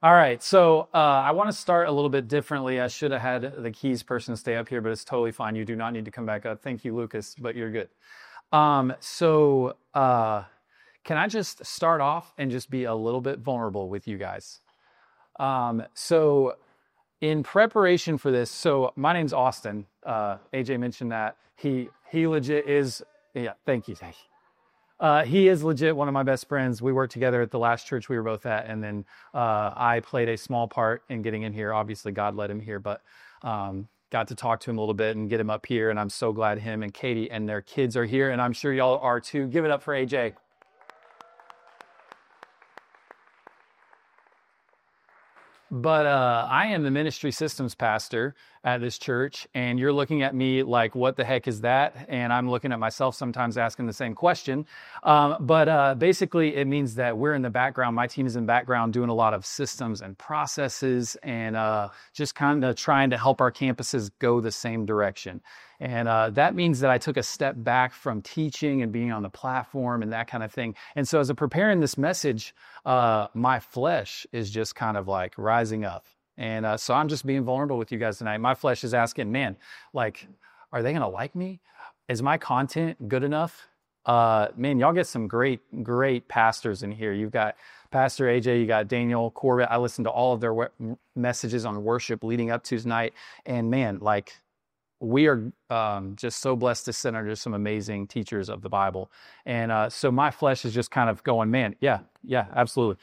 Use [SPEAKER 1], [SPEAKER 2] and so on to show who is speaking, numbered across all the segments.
[SPEAKER 1] All right, so I want to start a little bit differently. I should have had the keys person stay up here, but it's totally fine. You do not need to come back up. Thank you, Lucas, but you're good. Can I just start off and just be a little bit vulnerable with you guys? So in preparation for this, so my name's Austin. AJ mentioned that he legit is, yeah, thank you. He is legit one of my best friends. We worked together at the last church we were both at, and then I played a small part in getting in here. Obviously, God led him here, but got to talk to him a little bit and get him up here, and I'm so glad him and Katie and their kids are here, and I'm sure y'all are too. Give it up for AJ. But I am the ministry systems pastor at this church, and you're looking at me like, what the heck is that? And I'm looking at myself sometimes asking the same question. But basically, it means that we're in the background. My team is in the background doing a lot of systems and processes and just kind of trying to help our campuses go the same direction. And that means that I took a step back from teaching and being on the platform and that kind of thing. And so as I'm preparing this message, my flesh is just kind of like rising up. And so I'm just being vulnerable with you guys tonight. My flesh is asking, man, like, are they going to like me? Is my content good enough? Man, y'all get some great pastors in here. You've got Pastor AJ, you got Daniel Corbett. I listened to all of their messages on worship leading up to tonight. And man, like, we are just so blessed to sit under some amazing teachers of the Bible. And so my flesh is just kind of going, man, yeah, absolutely.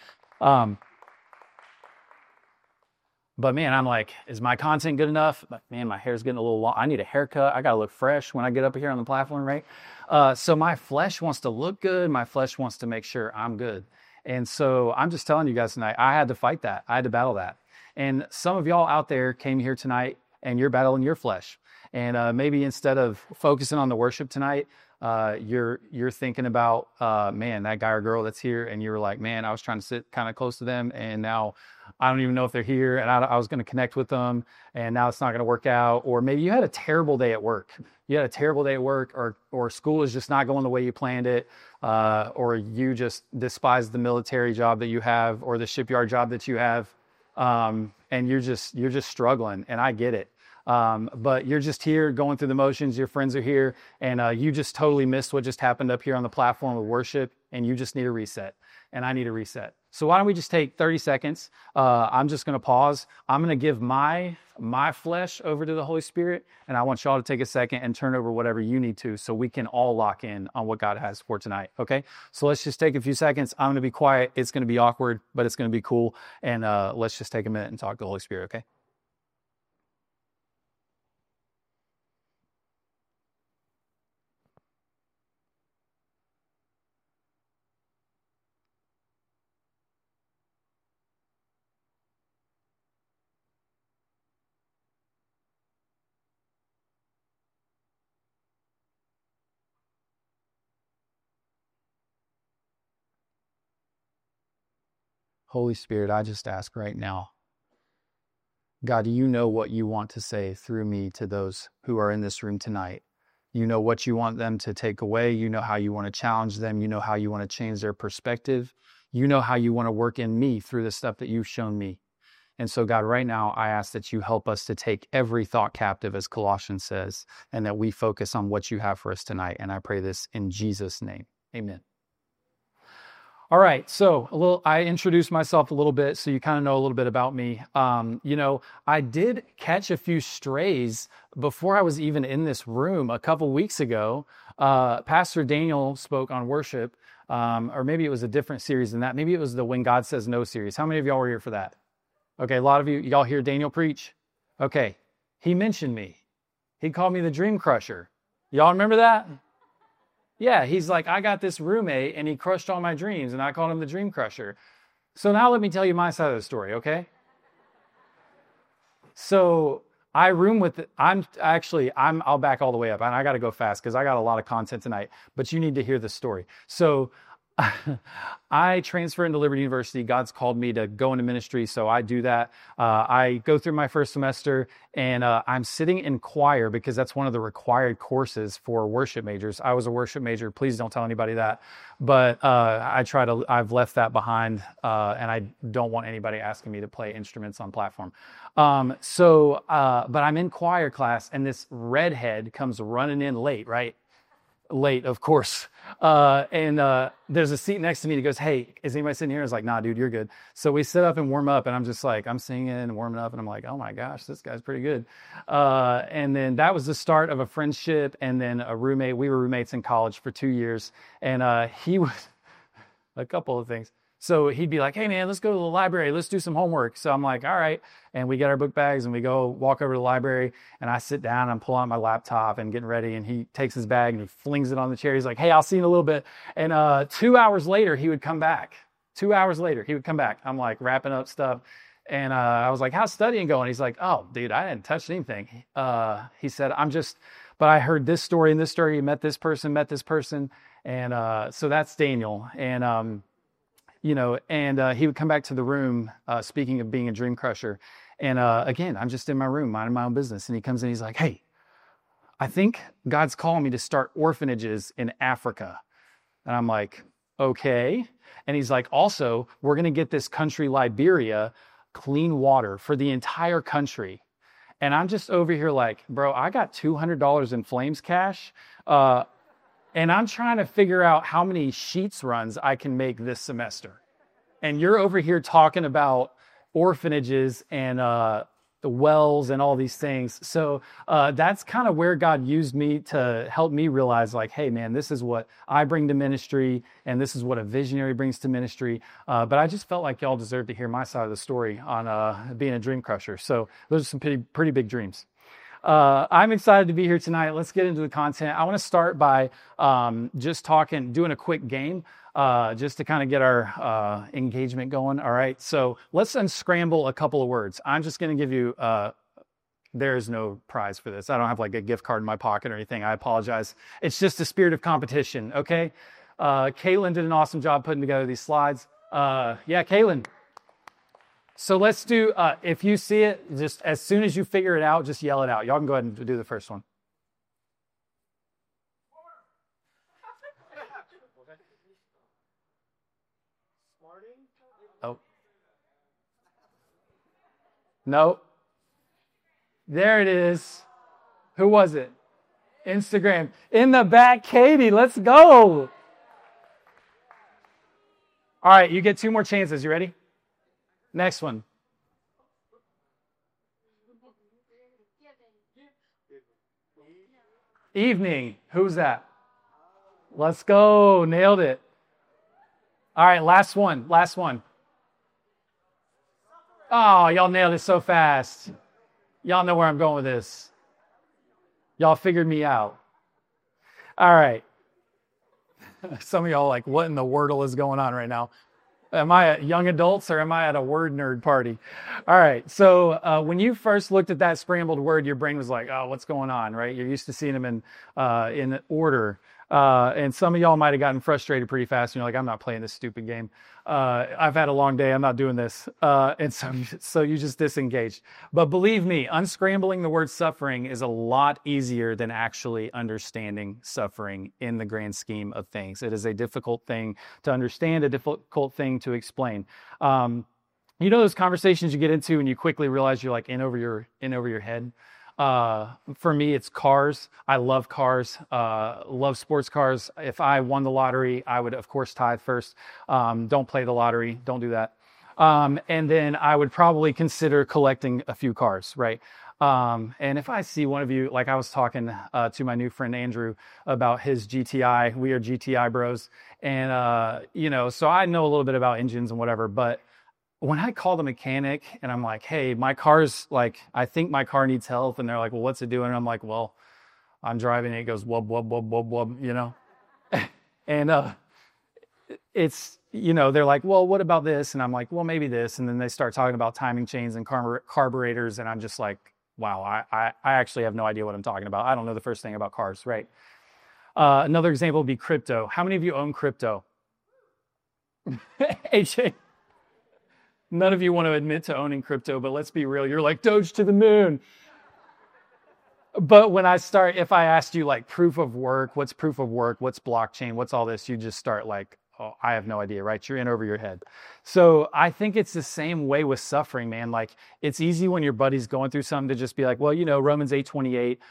[SPEAKER 1] But man, I'm like, is my content good enough? But man, my hair's getting a little long. I need a haircut. I got to look fresh when I get up here on the platform, right? So my flesh wants to look good. My flesh wants to make sure I'm good. And so I'm just telling you guys tonight, I had to fight that. I had to battle that. And some of y'all out there came here tonight and you're battling your flesh. And maybe instead of focusing on the worship tonight, you're thinking about, man, that guy or girl that's here. And you were like, man, I was trying to sit kind of close to them. And now I don't even know if they're here. And I was going to connect with them. And now it's not going to work out. Or maybe you had a terrible day at work. You had a terrible day at work, or school is just not going the way you planned it. Or you just despise the military job that you have or the shipyard job that you have. And you're just struggling. And I get it. But you're just here going through the motions. Your friends are here, and you just totally missed what just happened up here on the platform of worship, and you just need a reset, and I need a reset. So why don't we just take 30 seconds? I'm just going to pause. I'm going to give my flesh over to the Holy Spirit, and I want y'all to take a second and turn over whatever you need to so we can all lock in on what God has for tonight, okay? So let's just take a few seconds. I'm going to be quiet. It's going to be awkward, but it's going to be cool, and let's just take a minute and talk to the Holy Spirit, okay? Holy Spirit, I just ask right now, God, you know what you want to say through me to those who are in this room tonight. You know what you want them to take away. You know how you want to challenge them. You know how you want to change their perspective. You know how you want to work in me through the stuff that you've shown me. And so, God, right now, I ask that you help us to take every thought captive, as Colossians says, and that we focus on what you have for us tonight. And I pray this in Jesus' name. Amen. All right, so I introduced myself a little bit so you kind of know a little bit about me. I did catch a few strays before I was even in this room a couple weeks ago. Pastor Daniel spoke on worship, or maybe it was a different series than that. Maybe it was the When God Says No series. How many of y'all were here for that? Okay, a lot of y'all hear Daniel preach? Okay, he mentioned me. He called me the Dream Crusher. Y'all remember that? Yeah, he's like, I got this roommate and he crushed all my dreams and I called him the Dream Crusher. So now let me tell you my side of the story, okay? So I'll back all the way up and I got to go fast because I got a lot of content tonight, but you need to hear the story. So I transferred into Liberty University. God's called me to go into ministry, so I do that. I go through my first semester, and I'm sitting in choir because that's one of the required courses for worship majors. I was a worship major. Please don't tell anybody that. But I've left that behind, and I don't want anybody asking me to play instruments on platform. But I'm in choir class, and this redhead comes running in late, right? Late, of course. There's a seat next to me that goes, "Hey, is anybody sitting here?" I was like, "Nah, dude, you're good." So we sit up and warm up, and I'm just like, I'm singing and warming up, and I'm like, oh my gosh, this guy's pretty good. And then that was the start of a friendship, and then a roommate. We were roommates in college for 2 years, and he was a couple of things. So he'd be like, "Hey man, let's go to the library. Let's do some homework." So I'm like, "All right." And we get our book bags and we go walk over to the library, and I sit down and I'm pulling out my laptop and getting ready, and he takes his bag and he flings it on the chair. He's like, "Hey, I'll see you in a little bit." And 2 hours later, he would come back. 2 hours later, he would come back. I'm like wrapping up stuff. And I was like, "How's studying going?" He's like, "Oh, dude, I hadn't touched anything." He said, but I heard this story and this story. You met this person. And so that's Daniel. And, he would come back to the room, speaking of being a dream crusher. And again, I'm just in my room, minding my own business. And he comes in, he's like, "Hey, I think God's calling me to start orphanages in Africa." And I'm like, "Okay." And he's like, "Also, we're going to get this country, Liberia, clean water for the entire country." And I'm just over here like, bro, I got $200 in Flames cash. And I'm trying to figure out how many Sheets runs I can make this semester. And you're over here talking about orphanages and the wells and all these things. So that's kind of where God used me to help me realize, like, hey, man, this is what I bring to ministry, and this is what a visionary brings to ministry. But I just felt like y'all deserve to hear my side of the story on being a dream crusher. So those are some pretty big dreams. I'm excited to be here tonight. Let's get into the content. I want to start by doing a quick game, just to kind of get our engagement going. All right. So let's unscramble a couple of words. I'm just going to give you, there is no prize for this. I don't have like a gift card in my pocket or anything. I apologize. It's just a spirit of competition. Okay. Caitlin did an awesome job putting together these slides. Caitlin. So let's do, if you see it, just as soon as you figure it out, just yell it out. Y'all can go ahead and do the first one. Oh. No. There it is. Who was it? Instagram. In the back, Katie. Let's go. All right, you get 2 more chances. You ready? Next one. Evening. Who's that? Let's go. Nailed it. All right, last one. Oh, y'all nailed it so fast. Y'all know where I'm going with this. Y'all figured me out. All right. Some of y'all are like, what in the Wordle is going on right now? Am I at young adults or am I at a word nerd party? All right. So when you first looked at that scrambled word, your brain was like, "Oh, what's going on?" Right? You're used to seeing them in order. And some of y'all might have gotten frustrated pretty fast. And you're like, "I'm not playing this stupid game. I've had a long day. I'm not doing this." And so you just disengaged. But believe me, unscrambling the word suffering is a lot easier than actually understanding suffering in the grand scheme of things. It is a difficult thing to understand, a difficult thing to explain. Those conversations you get into and you quickly realize you're like in over your head. For me, it's cars. I love cars, love sports cars. If I won the lottery, I would, of course, tithe first. Don't play the lottery. Don't do that. And then I would probably consider collecting a few cars, right? And if I see one of you, like I was talking to my new friend Andrew about his GTI, we are GTI bros. And, so I know a little bit about engines and whatever, but when I call the mechanic and I'm like, "Hey, my car's like, I think my car needs help." And they're like, "Well, what's it doing?" And I'm like, "Well, I'm driving it." It goes, wub, wub, wub, wub, wub, And it's, they're like, "Well, what about this?" And I'm like, "Well, maybe this." And then they start talking about timing chains and carburetors. And I'm just like, wow, I actually have no idea what I'm talking about. I don't know the first thing about cars, right? Another example would be crypto. How many of you own crypto? AJ, none of you want to admit to owning crypto, but let's be real. You're like, Doge to the moon. But when if I asked you like proof of work, what's blockchain, what's all this, you just start like, oh, I have no idea, right? You're in over your head. So I think it's the same way with suffering, man. Like it's easy when your buddy's going through something to just be like, well, Romans 8:28,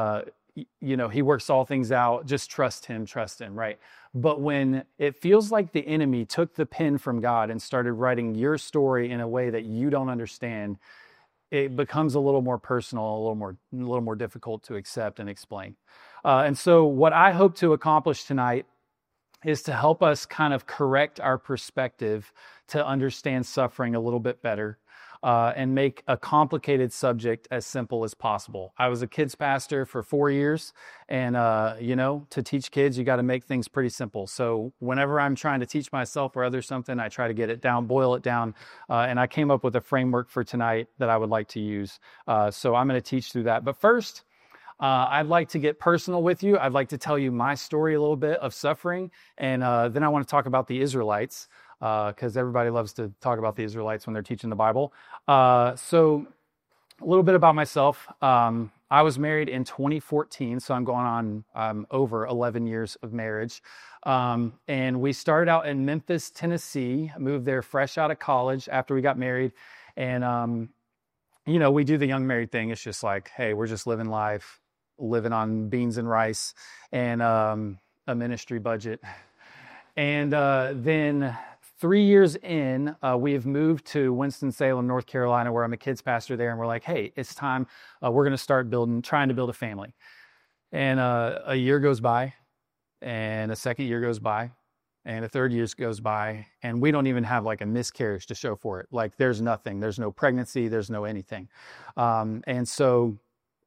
[SPEAKER 1] he works all things out. Just trust him, right? But when it feels like the enemy took the pen from God and started writing your story in a way that you don't understand, it becomes a little more personal, a little more difficult to accept and explain. And so what I hope to accomplish tonight is to help us kind of correct our perspective to understand suffering a little bit better, and make a complicated subject as simple as possible. I was a kids pastor for 4 years, and to teach kids, you got to make things pretty simple. So whenever I'm trying to teach myself or others something, I try to get it down, boil it down, and I came up with a framework for tonight that I would like to use. So I'm going to teach through that. But first, I'd like to get personal with you. I'd like to tell you my story a little bit of suffering, and then I want to talk about the Israelites, because everybody loves to talk about the Israelites when they're teaching the Bible. So a little bit about myself. I was married in 2014, so I'm going on over 11 years of marriage. And we started out in Memphis, Tennessee, moved there fresh out of college after we got married. And, we do the young married thing. It's just like, hey, we're just living life, living on beans and rice and a ministry budget. And then 3 years in, we have moved to Winston-Salem, North Carolina, where I'm a kids pastor there. And we're like, hey, it's time. We're going to start trying to build a family. And a year goes by, and a second year goes by, and a third year goes by, and we don't even have like a miscarriage to show for it. Like there's nothing. There's no pregnancy. There's no anything. And so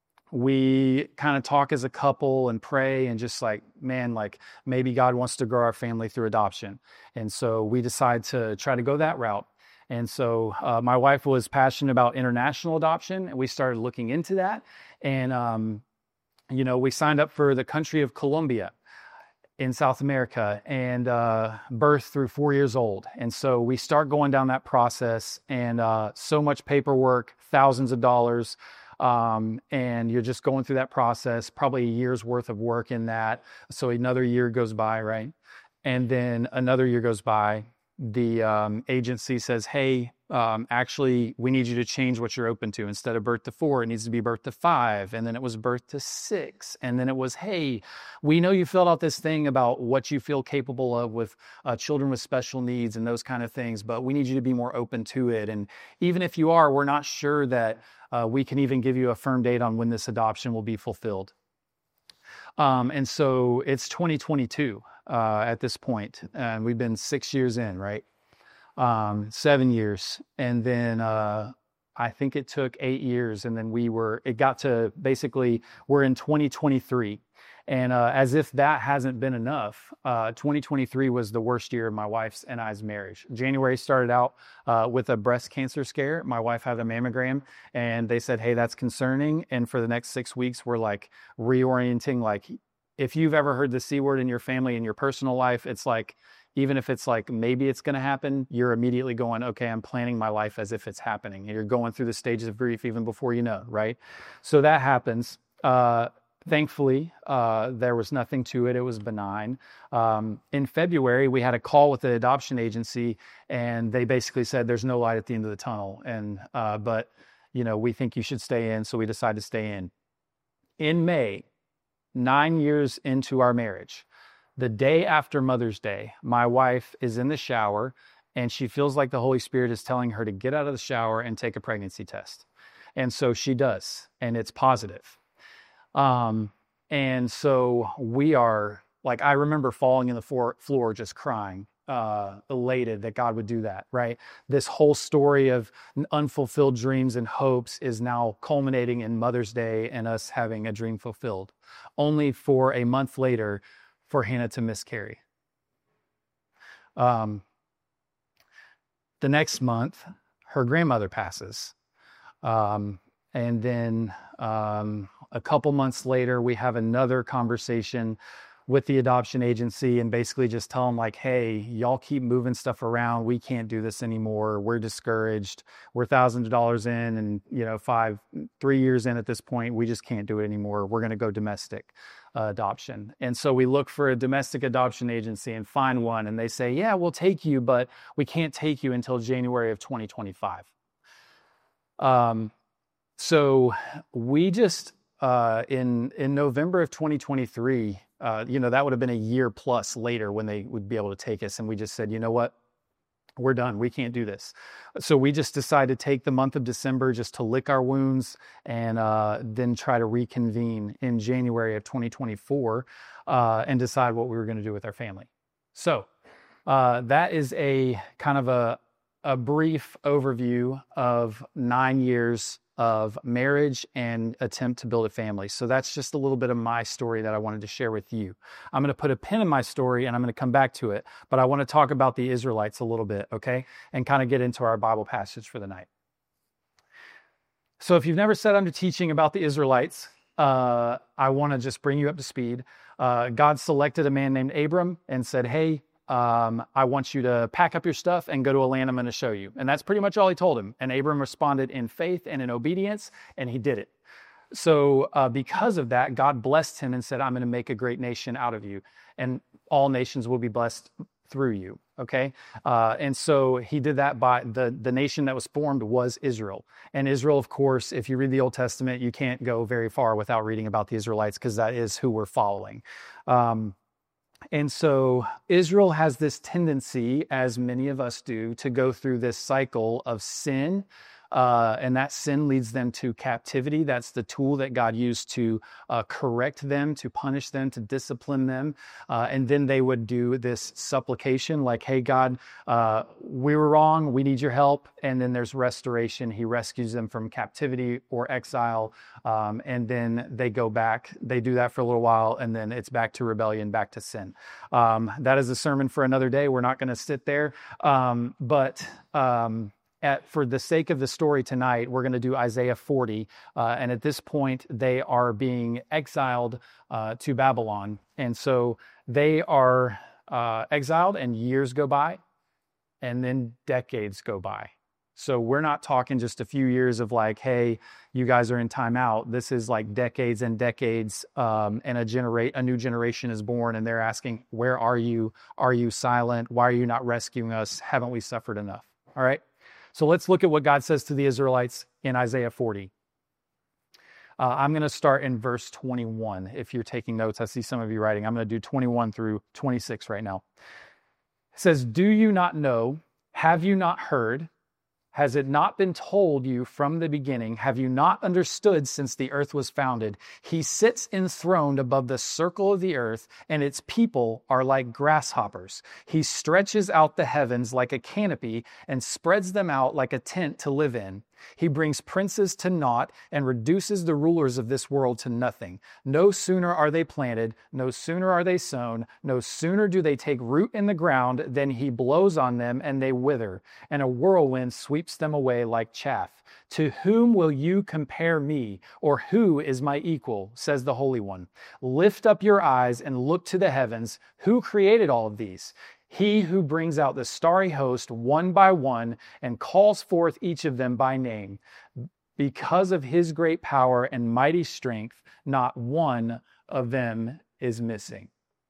[SPEAKER 1] we kind of talk as a couple and pray and just like, man, like maybe God wants to grow our family through adoption. And so we decide to try to go that route. And so my wife was passionate about international adoption, and we started looking into that. And, we signed up for the country of Colombia in South America, and birth through 4 years old. And so we start going down that process, and so much paperwork, thousands of dollars, and you're just going through that process, probably a year's worth of work in that. So another year goes by, right? And then another year goes by. The agency says, hey, actually, we need you to change what you're open to. Instead of birth to 4, it needs to be birth to 5. And then it was birth to 6. And then it was, hey, we know you filled out this thing about what you feel capable of with children with special needs and those kind of things, but we need you to be more open to it. And even if you are, we're not sure that we can even give you a firm date on when this adoption will be fulfilled. And so it's 2022 at this point, and we've been 6 years in, right? 7 years. And then I think it took 8 years, and then it got to basically, we're in 2023. And as if that hasn't been enough, 2023 was the worst year of my wife's and I's marriage. January started out with a breast cancer scare. My wife had a mammogram, and they said, hey, that's concerning. And for the next 6 weeks, we're like reorienting. Like, if you've ever heard the C word in your family, in your personal life, it's like, even if it's like, maybe it's going to happen, you're immediately going, okay, I'm planning my life as if it's happening. And you're going through the stages of grief even before you know, right? So that happens. Thankfully, there was nothing to it. It was benign. In February, we had a call with the adoption agency, and they basically said, there's no light at the end of the tunnel. And, but we think you should stay in. So we decided to stay in. In May, 9 years into our marriage, the day after Mother's Day, my wife is in the shower, and she feels like the Holy Spirit is telling her to get out of the shower and take a pregnancy test. And so she does, and it's positive. And so we are like, I remember falling in the floor, just crying, elated that God would do that, right? This whole story of unfulfilled dreams and hopes is now culminating in Mother's Day and us having a dream fulfilled, only for a month later for Hannah to miscarry. The next month, her grandmother passes. And then a couple months later, we have another conversation with the adoption agency and basically just tell them like, hey, y'all keep moving stuff around. We can't do this anymore. We're discouraged. We're thousands of dollars in and, 3 years in at this point, we just can't do it anymore. We're going to go domestic adoption. And so we look for a domestic adoption agency and find one. And they say, yeah, we'll take you, but we can't take you until January of 2025. So we just, in November of 2023, that would have been a year plus later when they would be able to take us. And we just said, you know what? We're done. We can't do this. So we just decided to take the month of December just to lick our wounds and then try to reconvene in January of 2024 and decide what we were going to do with our family. So that is a kind of a brief overview of 9 years of marriage and attempt to build a family. So that's just a little bit of my story that I wanted to share with you. I'm going to put a pin in my story and I'm going to come back to it, but I want to talk about the Israelites a little bit, okay? And kind of get into our Bible passage for the night. So if you've never sat under teaching about the Israelites, I want to just bring you up to speed. God selected a man named Abram and said, hey, I want you to pack up your stuff and go to a land I'm going to show you. And that's pretty much all he told him. And Abram responded in faith and in obedience, and he did it. So because of that, God blessed him and said, I'm going to make a great nation out of you, and all nations will be blessed through you. Okay. And so he did that by the nation that was formed was Israel. And Israel, of course, if you read the Old Testament, you can't go very far without reading about the Israelites because that is who we're following. And so Israel has this tendency, as many of us do, to go through this cycle of sin. And that sin leads them to captivity. That's the tool that God used to correct them, to punish them, to discipline them. And then they would do this supplication like, hey, God, we were wrong. We need your help. And then there's restoration. He rescues them from captivity or exile. And then they go back. They do that for a little while. And then it's back to rebellion, back to sin. That is a sermon for another day. We're not going to sit there. For the sake of the story tonight, we're going to do Isaiah 40. And at this point, they are being exiled to Babylon. And so they are exiled and years go by and then decades go by. So we're not talking just a few years of like, hey, you guys are in timeout. This is like decades and decades, and a new generation is born, and they're asking, where are you? Are you silent? Why are you not rescuing us? Haven't we suffered enough? All right. So let's look at what God says to the Israelites in Isaiah 40. I'm going to start in verse 21. If you're taking notes, I see some of you writing. I'm going to do 21 through 26 right now. It says, do you not know? Have you not heard? Has it not been told you from the beginning? Have you not understood since the earth was founded? He sits enthroned above the circle of the earth, and its people are like grasshoppers. He stretches out the heavens like a canopy and spreads them out like a tent to live in. He brings princes to naught and reduces the rulers of this world to nothing. No sooner are they planted, no sooner are they sown, no sooner do they take root in the ground than he blows on them and they wither, and a whirlwind sweeps them away like chaff. To whom will you compare me, or who is my equal, says the Holy One. Lift up your eyes and look to the heavens. Who created all of these? He who brings out the starry host one by one and calls forth each of them by name. Because of his great power and mighty strength, not one of them is missing.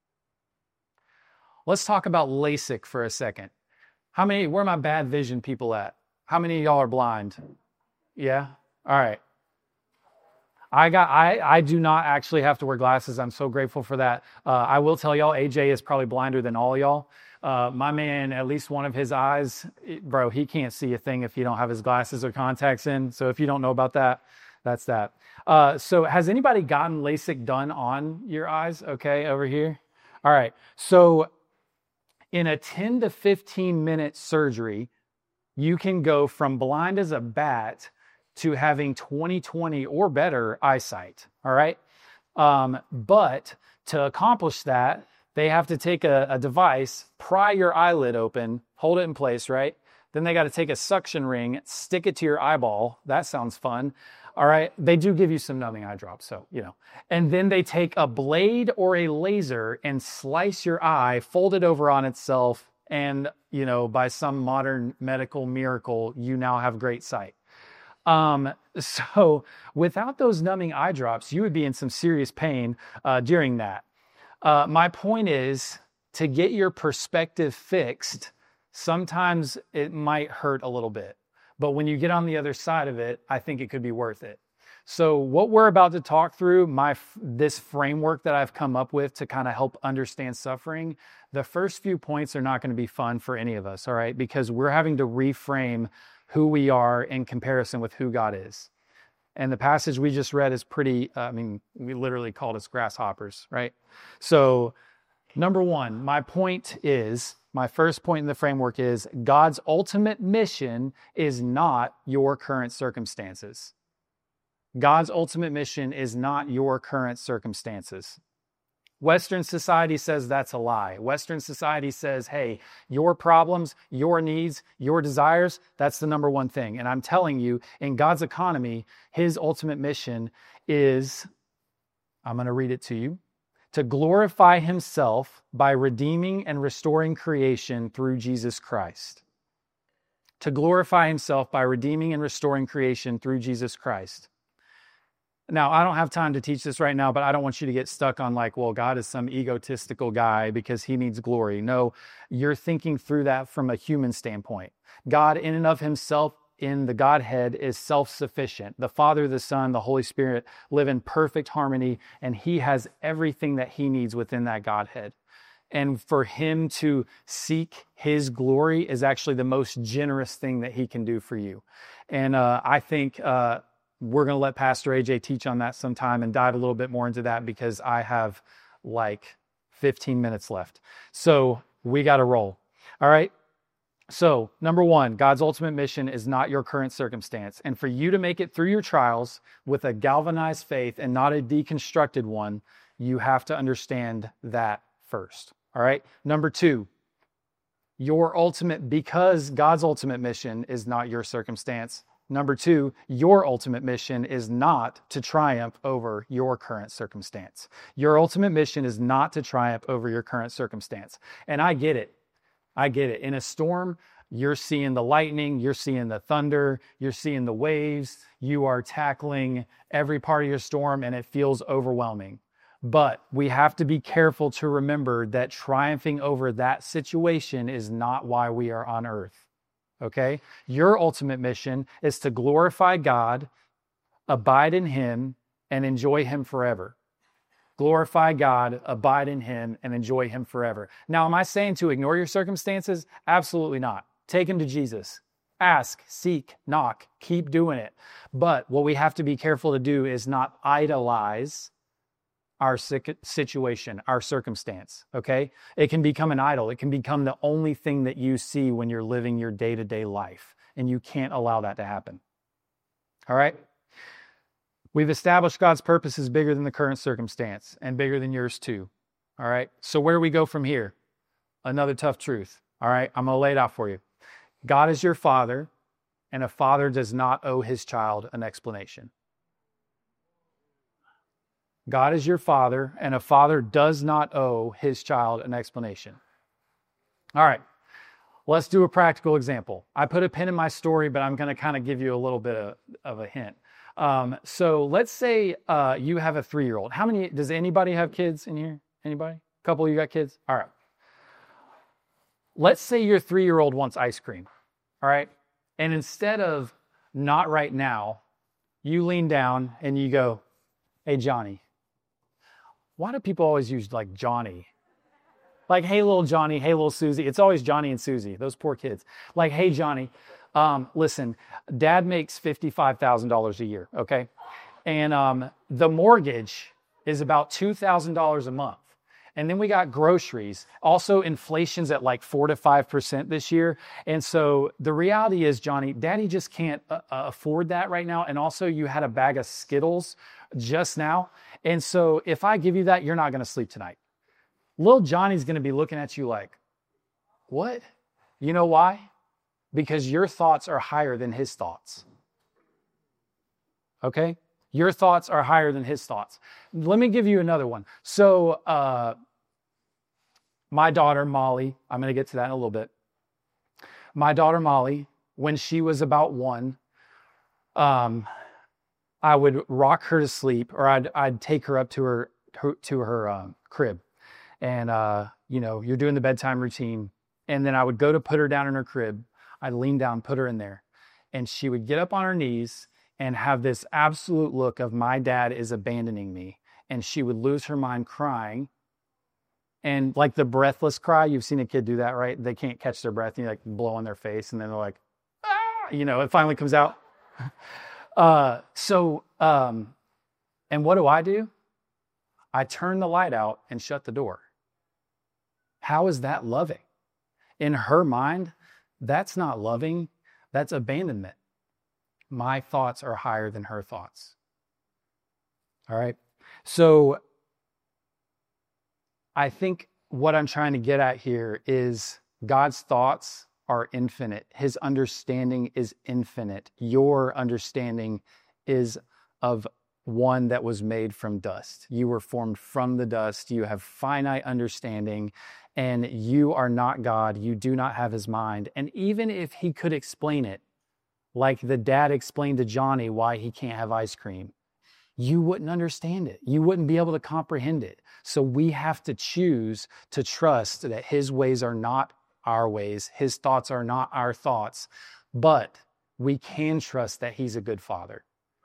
[SPEAKER 1] Let's talk about LASIK for a second. Where are my bad vision people at? How many of y'all are blind? Yeah? All right. I do not actually have to wear glasses. I'm so grateful for that. I will tell y'all, AJ is probably blinder than all y'all. My man, at least one of his eyes, bro, he can't see a thing if he don't have his glasses or contacts in. So if you don't know about that, that's that. So has anybody gotten LASIK done on your eyes? Okay, over here. All right. So in a 10 to 15 minute surgery, you can go from blind as a bat to having 20/20 or better eyesight. All right. But to accomplish that, they have to take a device, pry your eyelid open, hold it in place, right? Then they got to take a suction ring, stick it to your eyeball. That sounds fun. All right. They do give you some numbing eye drops. So, and then they take a blade or a laser and slice your eye, fold it over on itself. And, by some modern medical miracle, you now have great sight. So without those numbing eye drops, you would be in some serious pain during that. My point is to get your perspective fixed. Sometimes it might hurt a little bit, but when you get on the other side of it, I think it could be worth it. So what we're about to talk through, this framework that I've come up with to kind of help understand suffering, the first few points are not going to be fun for any of us, all right? Because we're having to reframe who we are in comparison with who God is. And the passage we just read is pretty, we literally called us grasshoppers, right? So number one, my first point in the framework is God's ultimate mission is not your current circumstances. God's ultimate mission is not your current circumstances. Western society says that's a lie. Western society says, hey, your problems, your needs, your desires, that's the number one thing. And I'm telling you, in God's economy, his ultimate mission is, I'm going to read it to you, to glorify himself by redeeming and restoring creation through Jesus Christ. To glorify himself by redeeming and restoring creation through Jesus Christ. Now, I don't have time to teach this right now, but I don't want you to get stuck on God is some egotistical guy because he needs glory. No, you're thinking through that from a human standpoint. God in and of himself in the Godhead is self-sufficient. The Father, the Son, the Holy Spirit live in perfect harmony, and he has everything that he needs within that Godhead. And for him to seek his glory is actually the most generous thing that he can do for you. And I think we're going to let Pastor AJ teach on that sometime and dive a little bit more into that because I have 15 minutes left. So we got to roll. All right. So number one, God's ultimate mission is not your current circumstance. And for you to make it through your trials with a galvanized faith and not a deconstructed one, you have to understand that first. All right. Number two, because God's ultimate mission is not your circumstance. Number two, your ultimate mission is not to triumph over your current circumstance. Your ultimate mission is not to triumph over your current circumstance. And I get it. In a storm, you're seeing the lightning, you're seeing the thunder, you're seeing the waves, you are tackling every part of your storm, and it feels overwhelming. But we have to be careful to remember that triumphing over that situation is not why we are on earth. Okay? Your ultimate mission is to glorify God, abide in him, and enjoy him forever. Glorify God, abide in him, and enjoy him forever. Now, am I saying to ignore your circumstances? Absolutely not. Take them to Jesus. Ask, seek, knock, keep doing it. But what we have to be careful to do is not idolize our situation, our circumstance, okay? It can become an idol. It can become the only thing that you see when you're living your day-to-day life, and you can't allow that to happen. All right? We've established God's purpose is bigger than the current circumstance and bigger than yours too. All right? So where do we go from here? Another tough truth. All right? I'm going to lay it out for you. God is your father, and a father does not owe his child an explanation. God is your father, and a father does not owe his child an explanation. All right, let's do a practical example. I put a pin in my story, but I'm going to kind of give you a little bit of a hint. So let's say you have a 3-year-old. Does anybody have kids in here? Anybody? A couple of you got kids? All right. Let's say your 3-year-old wants ice cream. All right. And instead of not right now, you lean down and you go, hey, Johnny. Why do people always use Johnny? Hey, little Johnny, hey, little Susie. It's always Johnny and Susie, those poor kids. Hey, Johnny, listen, Dad makes $55,000 a year, okay? And the mortgage is about $2,000 a month. And then we got groceries. Also, inflation's at 4 to 5% this year. And so the reality is, Johnny, Daddy just can't afford that right now. And also, you had a bag of Skittles just now. And so if I give you that, you're not going to sleep tonight. Little Johnny's going to be looking at you like, what? You know why? Because your thoughts are higher than his thoughts. Okay? Your thoughts are higher than his thoughts. Let me give you another one. So, my daughter, Molly, I'm going to get to that in a little bit. My daughter, Molly, when she was about 1, I would rock her to sleep, or I'd take her up to her crib, and you're doing the bedtime routine, and then I would go to put her down in her crib. I'd lean down, put her in there, and she would get up on her knees and have this absolute look of my dad is abandoning me, and she would lose her mind crying, and like the breathless cry. You've seen a kid do that, right? They can't catch their breath, and you like blow on their face, and then they're like, ah! It finally comes out. And what do? I turn the light out and shut the door. How is that loving? In her mind, that's not loving. That's abandonment. My thoughts are higher than her thoughts. All right. So I think what I'm trying to get at here is God's thoughts are infinite. His understanding is infinite. Your understanding is of one that was made from dust. You were formed from the dust. You have finite understanding, and you are not God. You do not have his mind. And even if he could explain it, like the dad explained to Johnny why he can't have ice cream, you wouldn't understand it. You wouldn't be able to comprehend it. So we have to choose to trust that his ways are not our ways. His thoughts are not our thoughts, but we can trust that he's a good father.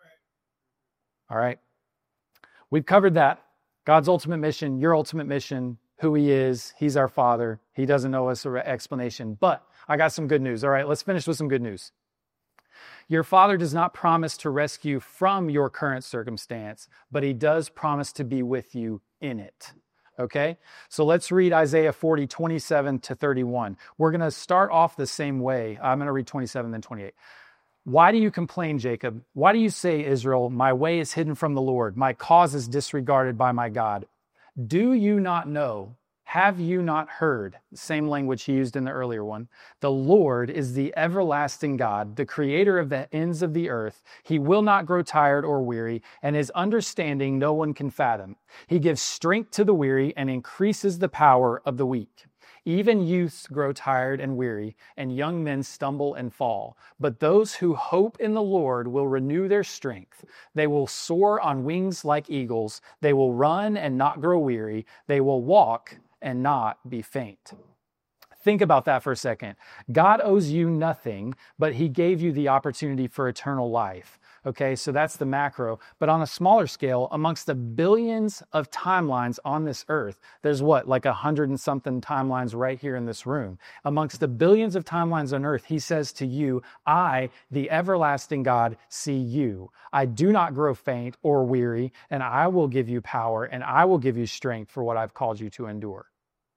[SPEAKER 1] All right. We've covered that. God's ultimate mission, your ultimate mission, who he is. He's our father. He doesn't know us an explanation, but I got some good news. All right, let's finish with some good news. Your father does not promise to rescue from your current circumstance, but he does promise to be with you in it. Okay, so let's read Isaiah 40, 27 to 31. We're going to start off the same way. I'm going to read 27, then 28. Why do you complain, Jacob? Why do you say, Israel, my way is hidden from the Lord, my cause is disregarded by my God? Do you not know? Have you not heard? Same language he used in the earlier one. The Lord is the everlasting God, the creator of the ends of the earth. He will not grow tired or weary, and his understanding no one can fathom. He gives strength to the weary and increases the power of the weak. Even youths grow tired and weary, and young men stumble and fall. But those who hope in the Lord will renew their strength. They will soar on wings like eagles. They will run and not grow weary. They will walk and not be faint. Think about that for a second. God owes you nothing, but he gave you the opportunity for eternal life. Okay, so that's the macro. But on a smaller scale, amongst the billions of timelines on this earth, there's what, like 100 and something timelines right here in this room. Amongst the billions of timelines on earth, he says to you, I, the everlasting God, see you. I do not grow faint or weary, and I will give you power, and I will give you strength for what I've called you to endure.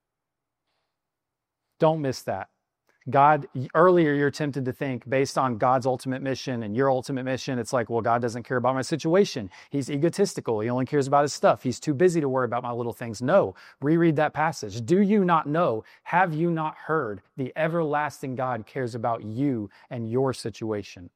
[SPEAKER 1] Don't miss that. God, earlier you're tempted to think based on God's ultimate mission and your ultimate mission, it's like, well, God doesn't care about my situation. He's egotistical. He only cares about his stuff. He's too busy to worry about my little things. No, reread that passage. Do you not know? Have you not heard? The everlasting God cares about you and your situation.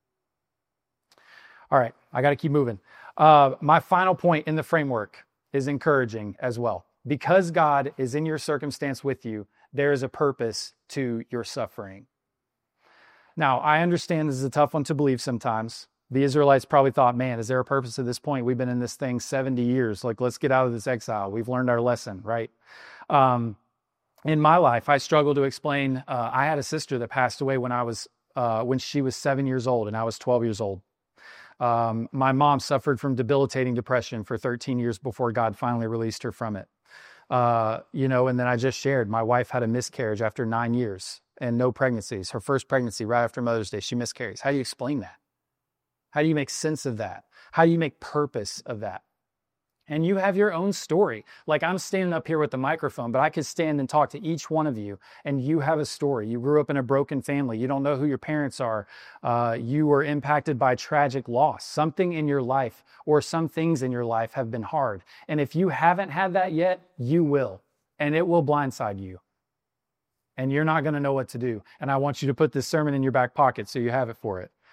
[SPEAKER 1] All right, I got to keep moving. My final point in the framework is encouraging as well. Because God is in your circumstance with you, there is a purpose to your suffering. Now, I understand this is a tough one to believe sometimes. The Israelites probably thought, man, is there a purpose to this point? We've been in this thing 70 years. Like, let's get out of this exile. We've learned our lesson, right? In my life, I struggle to explain. I had a sister that passed away when she was 7 years old and I was 12 years old. My mom suffered from debilitating depression for 13 years before God finally released her from it. And then I just shared, my wife had a miscarriage after 9 years and no pregnancies. Her first pregnancy right after Mother's Day, she miscarries. How do you explain that? How do you make sense of that? How do you make purpose of that? And you have your own story. Like, I'm standing up here with the microphone, but I could stand and talk to each one of you, and you have a story. You grew up in a broken family. You don't know who your parents are. You were impacted by tragic loss. Something in your life or some things in your life have been hard. And if you haven't had that yet, you will. And it will blindside you. And you're not going to know what to do. And I want you to put this sermon in your back pocket so you have it for it.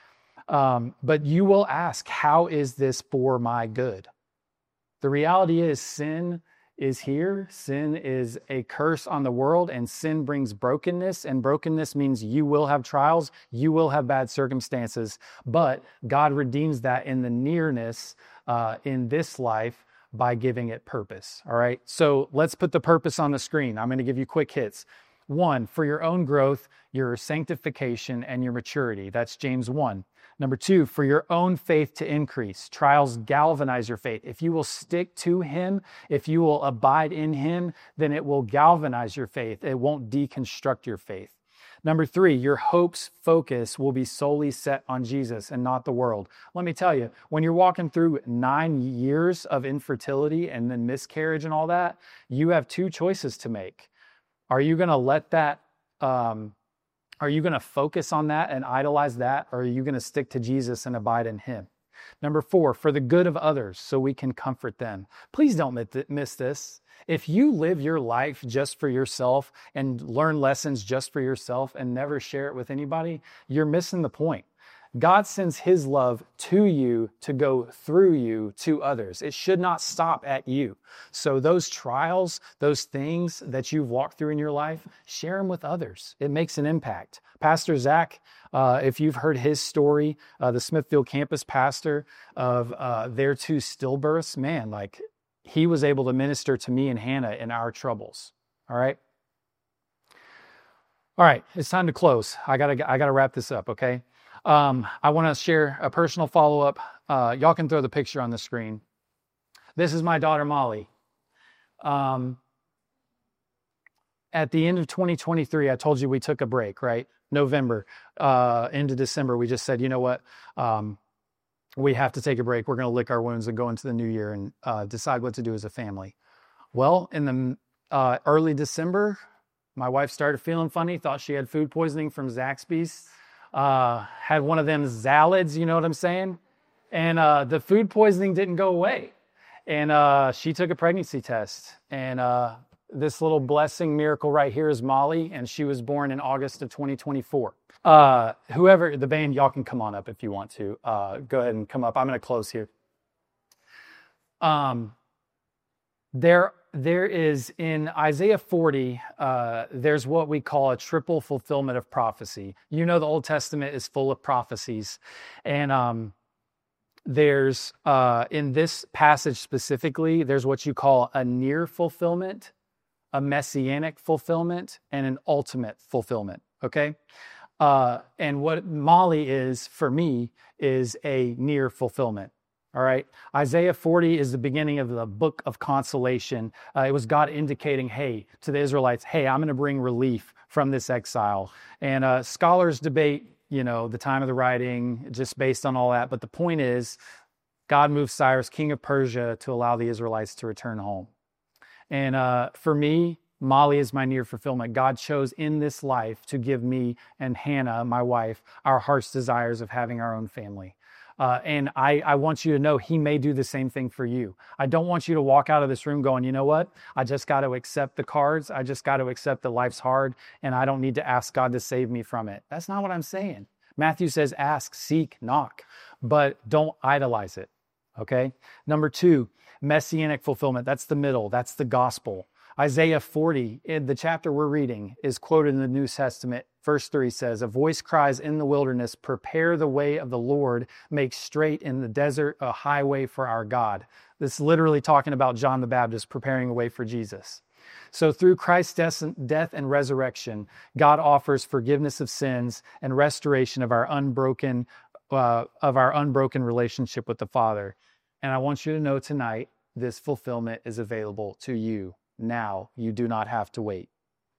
[SPEAKER 1] But you will ask, how is this for my good? The reality is sin is here. Sin is a curse on the world, and sin brings brokenness, and brokenness means you will have trials, you will have bad circumstances, but God redeems that in the nearness in this life by giving it purpose. All right. So let's put the purpose on the screen. I'm going to give you quick hits. 1, for your own growth, your sanctification, and your maturity. That's James 1. Number 2, for your own faith to increase. Trials galvanize your faith. If you will stick to him, if you will abide in him, then it will galvanize your faith. It won't deconstruct your faith. Number 3, your hope's focus will be solely set on Jesus and not the world. Let me tell you, when you're walking through 9 years of infertility and then miscarriage and all that, you have 2 choices to make. Are you going to let that, are you going to focus on that and idolize that? Or are you going to stick to Jesus and abide in him? Number 4, for the good of others, so we can comfort them. Please don't miss this. If you live your life just for yourself and learn lessons just for yourself and never share it with anybody, you're missing the point. God sends his love to you to go through you to others. It should not stop at you. So those trials, those things that you've walked through in your life, share them with others. It makes an impact. Pastor Zach, if you've heard his story, the Smithfield campus pastor of their 2 stillbirths, man, like he was able to minister to me and Hannah in our troubles. All right. All right. It's time to close. I gotta wrap this up. Okay. I want to share a personal follow-up. Y'all can throw the picture on the screen. This is my daughter, Molly. At the end of 2023, I told you we took a break, right? November into December, we just said, you know what? We have to take a break. We're going to lick our wounds and go into the new year and decide what to do as a family. Well, in the early December, my wife started feeling funny, thought she had food poisoning from Zaxby's. Had one of them Zalids, you know what I'm saying? And the food poisoning didn't go away. And she took a pregnancy test. And this little blessing miracle right here is Molly, and she was born in August of 2024. Whoever, the band, y'all can come on up if you want to. Go ahead and come up. I'm going to close here. There is in Isaiah 40, there's what we call a triple fulfillment of prophecy. You know, the Old Testament is full of prophecies. And there's, in this passage specifically, there's what you call a near fulfillment, a messianic fulfillment, and an ultimate fulfillment, okay? And what Molly is, for me, is a near fulfillment. All right. Isaiah 40 is the beginning of the book of consolation. It was God indicating, hey, to the Israelites, hey, I'm going to bring relief from this exile. And scholars debate, you know, the time of the writing just based on all that. But the point is, God moved Cyrus, king of Persia, to allow the Israelites to return home. And for me, Molly is my near fulfillment. God chose in this life to give me and Hannah, my wife, our heart's desires of having our own family. And I want you to know he may do the same thing for you. I don't want you to walk out of this room going, you know what? I just got to accept the cards. I just got to accept that life's hard and I don't need to ask God to save me from it. That's not what I'm saying. Matthew says, ask, seek, knock, but don't idolize it. Okay. Number 2, messianic fulfillment. That's the middle. That's the gospel. Isaiah 40, in the chapter we're reading, is quoted in the New Testament. Verse 3 says, a voice cries in the wilderness, prepare the way of the Lord, make straight in the desert a highway for our God. This is literally talking about John the Baptist preparing the way for Jesus. So through Christ's death and resurrection, God offers forgiveness of sins and restoration of our unbroken relationship with the Father. And I want you to know tonight, this fulfillment is available to you now. You do not have to wait.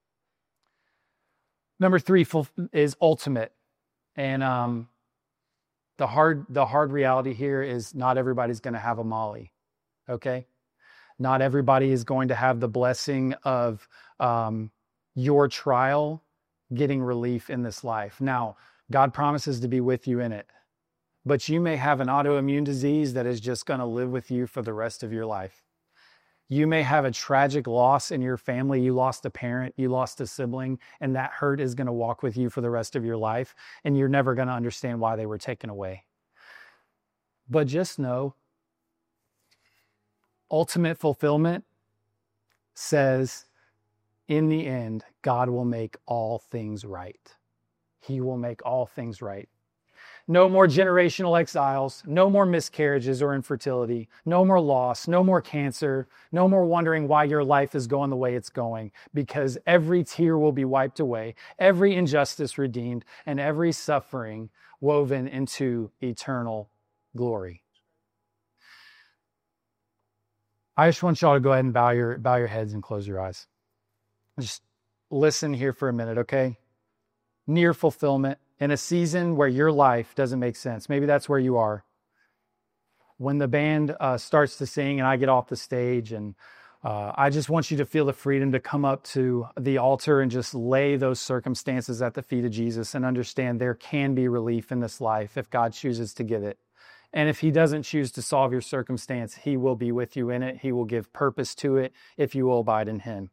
[SPEAKER 1] Number 3 is ultimate. And the hard reality here is not everybody's going to have a Molly. Okay? Not everybody is going to have the blessing of your trial getting relief in this life. Now, God promises to be with you in it. But you may have an autoimmune disease that is just going to live with you for the rest of your life. You may have a tragic loss in your family. You lost a parent, you lost a sibling, and that hurt is going to walk with you for the rest of your life, and you're never going to understand why they were taken away. But just know, ultimate fulfillment says, in the end, God will make all things right. He will make all things right. No more generational exiles, no more miscarriages or infertility, no more loss, no more cancer, no more wondering why your life is going the way it's going, because every tear will be wiped away, every injustice redeemed, and every suffering woven into eternal glory. I just want y'all to go ahead and bow your heads and close your eyes. Just listen here for a minute, okay? Near fulfillment. In a season where your life doesn't make sense. Maybe that's where you are. When the band starts to sing and I get off the stage, and I just want you to feel the freedom to come up to the altar and just lay those circumstances at the feet of Jesus and understand there can be relief in this life if God chooses to give it. And if he doesn't choose to solve your circumstance, he will be with you in it. He will give purpose to it if you will abide in him.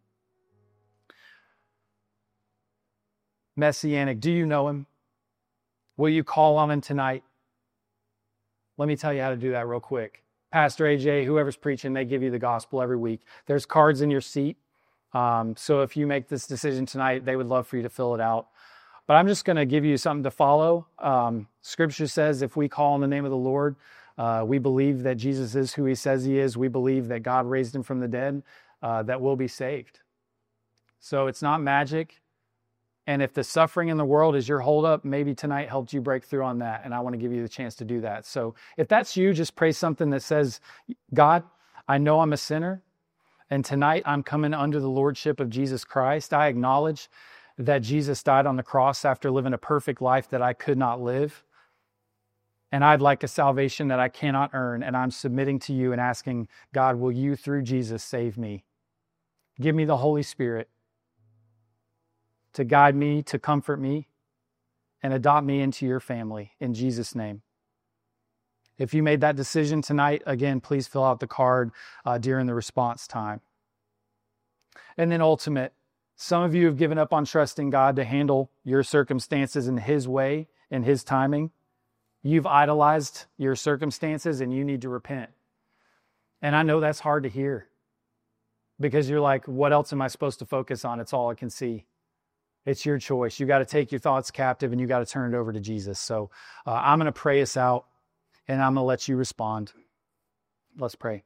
[SPEAKER 1] Messianic, do you know him? Will you call on him tonight? Let me tell you how to do that real quick. Pastor AJ, whoever's preaching, they give you the gospel every week. There's cards in your seat. So if you make this decision tonight, they would love for you to fill it out. But I'm just going to give you something to follow. Scripture says if we call on the name of the Lord, we believe that Jesus is who he says he is. We believe that God raised him from the dead, that we'll be saved. So it's not magic. And if the suffering in the world is your holdup, maybe tonight helped you break through on that. And I want to give you the chance to do that. So if that's you, just pray something that says, God, I know I'm a sinner. And tonight I'm coming under the lordship of Jesus Christ. I acknowledge that Jesus died on the cross after living a perfect life that I could not live. And I'd like a salvation that I cannot earn. And I'm submitting to you and asking, God, will you through Jesus save me? Give me the Holy Spirit to guide me, to comfort me, and adopt me into your family in Jesus' name. If you made that decision tonight, again, please fill out the card during the response time. And then ultimate, some of you have given up on trusting God to handle your circumstances in his way, in his timing. You've idolized your circumstances and you need to repent. And I know that's hard to hear because you're like, what else am I supposed to focus on? It's all I can see. It's your choice. You got to take your thoughts captive and you got to turn it over to Jesus. So I'm going to pray us out and I'm going to let you respond. Let's pray.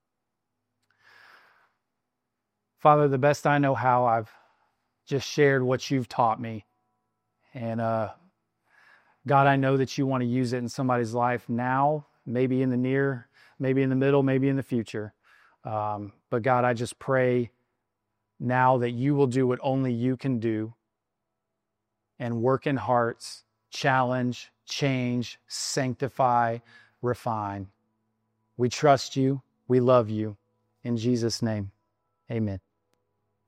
[SPEAKER 1] Father, the best I know how, I've just shared what you've taught me. And God, I know that you want to use it in somebody's life now, maybe in the near, maybe in the middle, maybe in the future. But God, I just pray now that you will do what only you can do and work in hearts, challenge, change, sanctify, refine. We trust you. We love you. In Jesus' name, amen.